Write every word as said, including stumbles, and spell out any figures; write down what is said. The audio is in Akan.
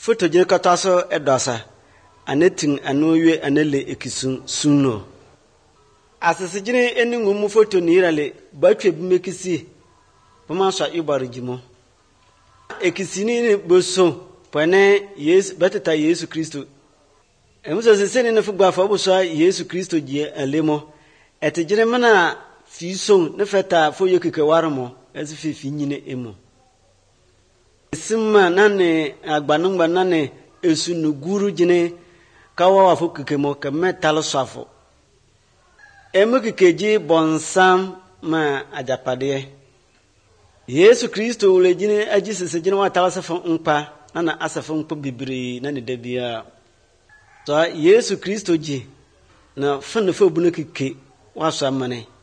Foto jine kataso edasa. Aneting anoye anele ekisun sunno. Asisi jine eni ngumu foto nirale batwe bumekisi. Pumaswa ibarijimo. Ekisini ni boso pwane Yesu batata Yesu Kristo. Emuso seseni ne fugba fa obuswa Yesu Kristo je alemo. Ete jine mana fi son ne feta fo yekeke warmo ezi fi fi nyine emo. Sima nane agbanungba nane esu nuguru jine kawa wa fo kekemo kemme talo swafo. Emu kekeji bonsam ma ajapade. Yesu Kristo ule jine aji sese jine wa talo safo nkpa nana asafo nkpa bibiri nane debia. So Yesu Kristo ji na fane fo bunu keke wa so amane.